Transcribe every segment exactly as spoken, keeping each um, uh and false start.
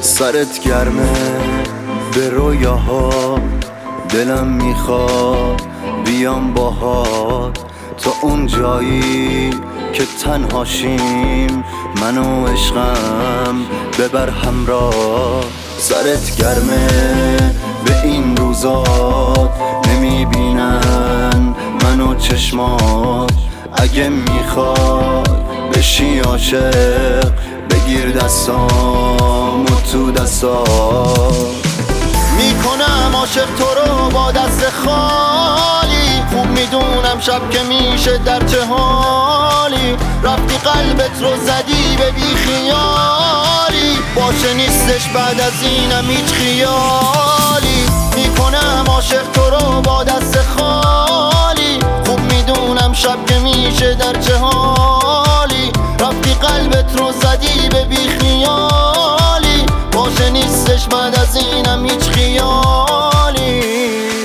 سرت گرمه به رویاها، دلم میخواد بیام باهات تا اون جایی که تنهاشیم، من و عشقم ببر همراه. سرت گرمه به این روزات، نمیبینن منو چشمات. اگه میخوای بشی عاشق، بگیر دستام و تو دستات. میکنم عاشق تو رو با دست خالی، خوب میدونم شب که میشه در چه حالی. رفتی قلبت رو زدی به بی خیالی، باشه نیستش بعد از اینم هیچ خیالی. میکنم عاشق تو رو با دست خالی، خوب میدونم شب که میشه در چه حالی. رفتی قلبت رو زدی به بی خیالی، باشه نیستش بعد از اینم هیچ خیالی.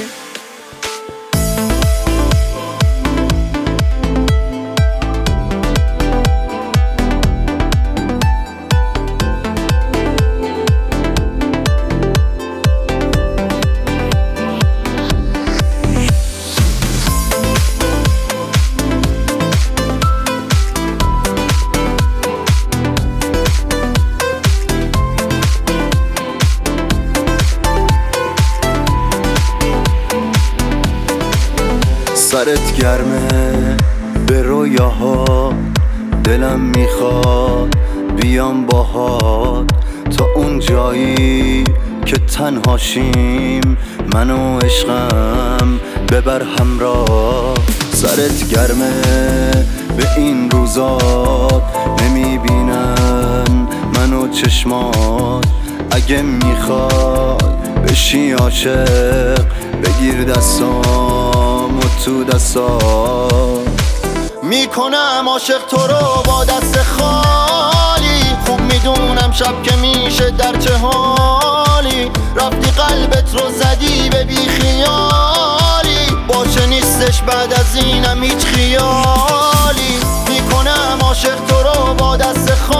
سرت گرمه به رویاها، دلم میخواد بیام باهات تا اون جایی که تنهاشیم، من و عشقم ببر همراه. سرت گرمه به این روزات، نمیبینن منو چشمات. اگه میخوای بشی عاشق، بگیر دستام و تو دستات. میکنم عاشق تو رو با دست خالی، خوب میدونم شب که میشه در چه حالی. رفتی قلبت رو زدی به بی خیالی، باشه نیستش بعد از اینم هیچ خیالی. میکنم عاشق تو رو با دست خالی،